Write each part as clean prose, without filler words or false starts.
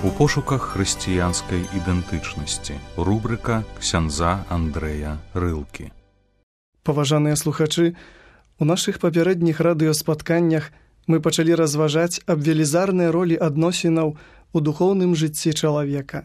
У пошуках хрысціянскай ідэнтычнасці. Рубрыка ксяндза Андрэя Рылкі. Паважаныя слухачы, у нашых папярэдніх радыёспатканнях мы пачалі разважаць аб велізарнай ролі адносінаў у духоўным жыцці чалавека.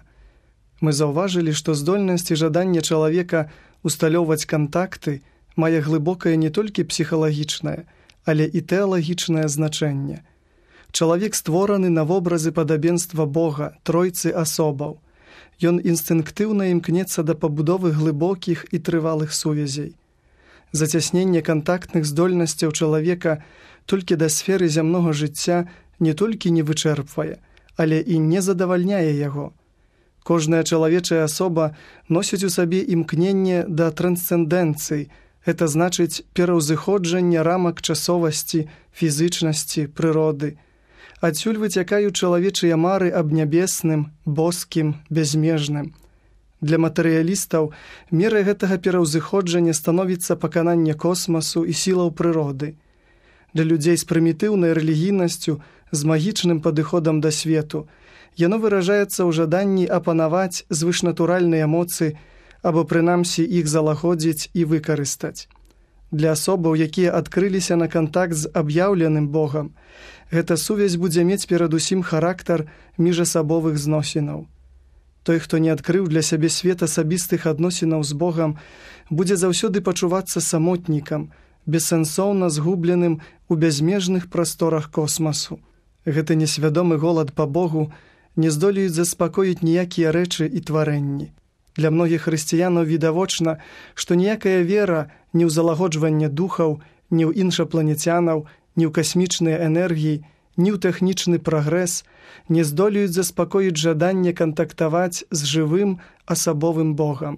Мы заўважылі, што здольнасць і жаданне чалавека усталёўваць кантакты мае глыбокае не толькі псіхалагічнае, але і тэалагічнае значэнне. Чалавек створаны на вобразы падабенства Бога, тройцы асобаў. Ён інстынктыўна імкнецца да пабудовы глыбокіх і трывалых сувязей. Зацясненне кантактных здольнасцяў чалавека толькі да сферы зямнога жыцця не толькі не вычэрпвае, але і не задавальняе яго. Кожная чалавечая асоба носіць у сабе імкненне да трансцэндэнцыі, гэта значыць пераўзыходжанне рамак часовасці, фізычнасці, прыроды. Адсюль выцякаюць чалавечыя мары аб нябесным, боскім, бязмежным. Для матэрыялістаў мерай гэтага пераўзыходжання становіцца пакананне космасу і сілаў прыроды. Для людзей з прымітыўнай рэлігійнасцю, з магічным падыходам да свету, яно выражаецца ў жаданні апанаваць звышнатуральныя моцы або прынамсі іх залагодзіць і выкарыстаць. Для асобаў, якія адкрыліся на кантакт з аб'яўленым Богам, гэта сувязь будзе мець перадусім характар міжасабовых зносінаў. Той, хто не адкрыў для сябе свет асабістых адносінаў з Богам, будзе заўсёды пачувацца самотнікам, бессэнсоўна згубленым у бязмежных прасторах космасу. Гэты несвядомы голад па Богу не здолеюць заспакоіць ніякія рэчы і тварэнні. Для многіх хрысціянаў відавочна, што ніякая вера ні ў залагоджванне духаў, ні ў іншапланецянаў, ні ў касмічныя энергіі, ні ў тэхнічны прагрэс не здолеюць заспакоіць жаданне кантактаваць з жывым асабовым Богам.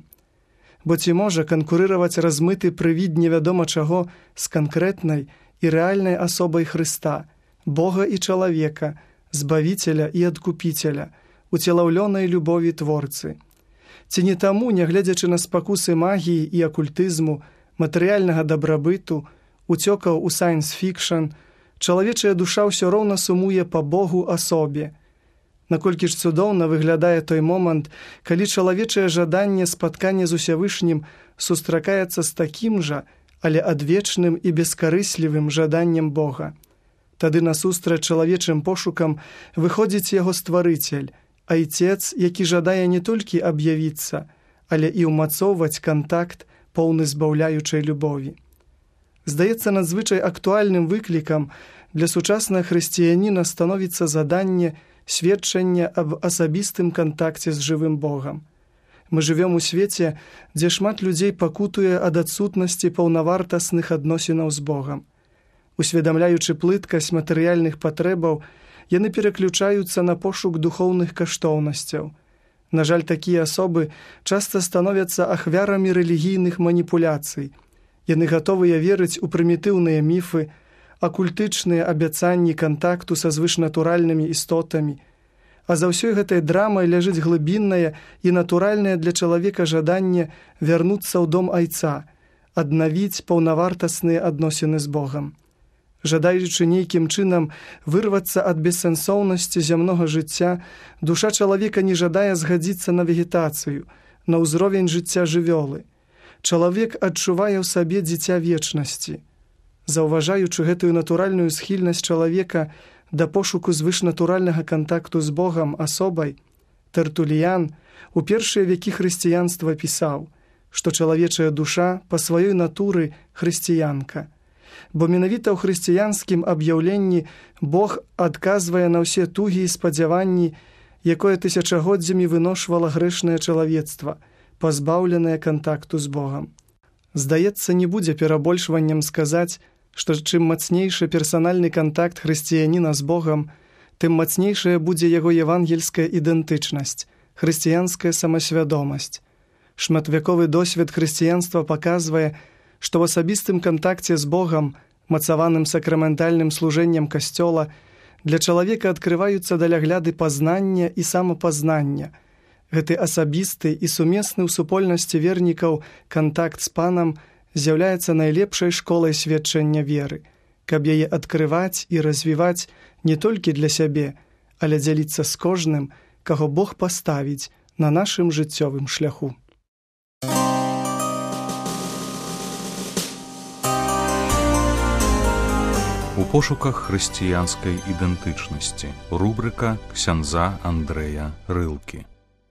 Бо ці можа канкурыраваць размыты прывід невядома чаго з канкрэтнай і рэальнай асобай Хрыста, Бога і чалавека, збавіцеля і адкупіцеля, уцелаўлёнай любові Творцы. Ці не таму, нягледзячы на спакусы магіі і акультызму, матэрыяльнага дабрабыту, уцёкаў у сайнс-фікшн, чалавечая душа ўсё роўна сумуе па Богу асобе. Наколькі ж цудоўна выглядае той момант, калі чалавечае жаданне спаткання з Усявышнім сустракаецца з такім жа, але адвечным і бескарыслівым жаданнем Бога. Тады насустрач чалавечым пошукам выходзіць яго стварыцель, Айцец, які жадае не толькі аб'явіцца, але і ўмацоўваць кантакт, поўны збаўляючай любові. Здаецца, надзвычай актуальным выклікам для сучаснага хрысціяніна становіцца заданне сведчання аб асабістым кантакце з жывым Богам. Мы жывём у свеце, дзе шмат людзей пакутуе ад адсутнасці паўнавартасных адносінаў з Богам. Усведамляючы плыткасць матэрыяльных патрэбаў, яны пераключаюцца на пошук духоўных каштоўнасцяў. На жаль, такія асобы часта становяцца ахвярамі рэлігійных маніпуляцый. Яны гатовыя верыць у прымітыўныя міфы, акультычныя абяцанні кантакту са звышнатуральнымі істотамі. А за ўсёй гэтай драмай ляжыць глыбіннае і натуральнае для чалавека жаданне вярнуцца ў дом Айца, аднавіць паўнавартасныя адносіны з Богам. Жадаючы нейкім чынам вырвацца ад бессэнсоўнасці зямнога жыцця, душа чалавека не жадае згадзіцца на вегетацыю, на ўзровень жыцця жывёлы. Чалавек адчувае ў сабе дзіця вечнасці. Заўважаючы гэтую натуральную схільнасць чалавека да пошуку звышнатуральнага кантакту з Богам асобай, Тэртуліян у першыя векі хрысціянства пісаў, што чалавечая душа па сваёй натуры хрысціянка. Бо менавіта ў хрысціянскім аб'яўленні Бог адказвае на ўсе тугі і спадзяванні, якое тысячагоддзямі выношвала грэшнае чалавецтва, пазбаўленае кантакту з Богам. Здаецца, не будзе перабольшваннем сказаць, што чым мацнейшы персанальны кантакт хрысціяніна з Богам, тым мацнейшая будзе яго евангельская ідэнтычнасць, хрысціянская самасвядомасць. Шматвяковы досвед хрысціянства паказвае, што ў асабістым кантакце з Богам, мацаваным сакраментальным служэннем касцёла, для чалавека адкрываюцца далягляды пазнання і самапазнання. Гэты асабісты і сумесны ў супольнасці вернікаў кантакт з Панам з'яўляецца найлепшай школай сведчання веры, каб яе адкрываць і развіваць не толькі для сябе, але дзяліцца з кожным, каго Бог паставіць на нашым жыццёвым шляху. У пошуках хрысціянскай ідэнтычнасці. Рубрыка ксяндза Андрэя Рылкі.